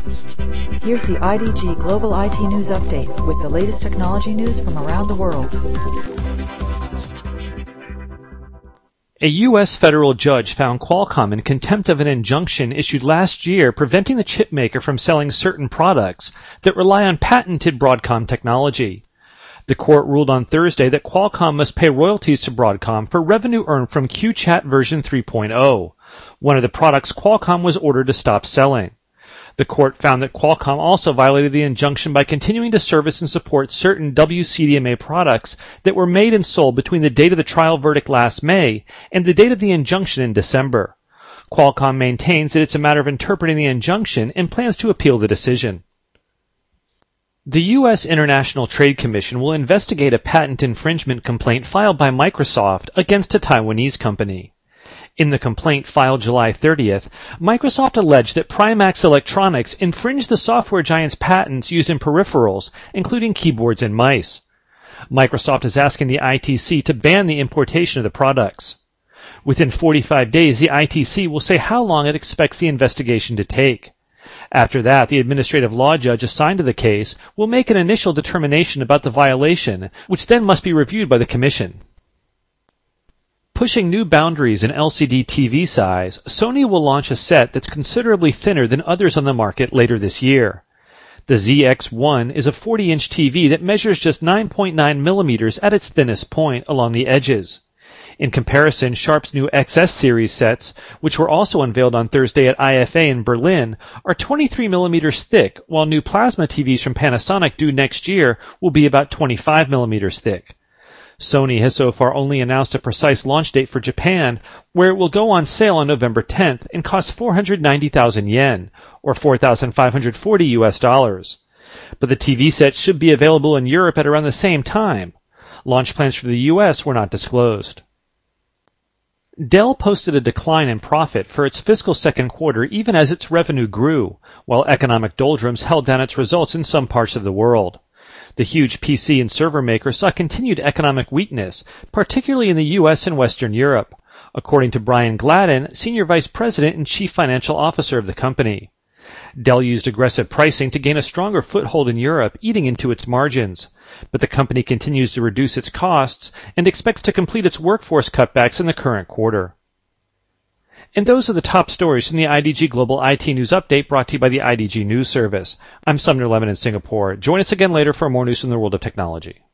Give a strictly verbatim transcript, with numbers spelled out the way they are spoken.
Here's the I D G Global I T News Update with the latest technology news from around the world. A U S federal judge found Qualcomm in contempt of an injunction issued last year preventing the chipmaker from selling certain products that rely on patented Broadcom technology. The court ruled on Thursday that Qualcomm must pay royalties to Broadcom for revenue earned from QChat version three point oh, one of the products Qualcomm was ordered to stop selling. The court found that Qualcomm also violated the injunction by continuing to service and support certain W C D M A products that were made and sold between the date of the trial verdict last May and the date of the injunction in December. Qualcomm maintains that it's a matter of interpreting the injunction and plans to appeal the decision. The U S International Trade Commission will investigate a patent infringement complaint filed by Microsoft against a Taiwanese company. In the complaint filed July thirtieth, Microsoft alleged that Primax Electronics infringed the software giant's patents used in peripherals, including keyboards and mice. Microsoft is asking the I T C to ban the importation of the products. Within forty-five days, the I T C will say how long it expects the investigation to take. After that, the administrative law judge assigned to the case will make an initial determination about the violation, which then must be reviewed by the Commission. Pushing new boundaries in L C D T V size, Sony will launch a set that's considerably thinner than others on the market later this year. The Z X one is a forty-inch T V that measures just nine point nine millimeters at its thinnest point along the edges. In comparison, Sharp's new X S series sets, which were also unveiled on Thursday at I F A in Berlin, are twenty-three millimeters thick, while new plasma T Vs from Panasonic due next year will be about twenty-five millimeters thick. Sony has so far only announced a precise launch date for Japan, where it will go on sale on November tenth and cost four hundred ninety thousand yen, or four thousand five hundred forty U S dollars. But the T V set should be available in Europe at around the same time. Launch plans for the U S were not disclosed. Dell posted a decline in profit for its fiscal second quarter even as its revenue grew, while economic doldrums held down its results in some parts of the world. The huge P C and server maker saw continued economic weakness, particularly in the U S and Western Europe, according to Brian Gladden, Senior Vice President and Chief Financial Officer of the company. Dell used aggressive pricing to gain a stronger foothold in Europe, eating into its margins. But the company continues to reduce its costs and expects to complete its workforce cutbacks in the current quarter. And those are the top stories from the I D G Global I T News Update brought to you by the I D G News Service. I'm Sumner Lemon in Singapore. Join us again later for more news from the world of technology.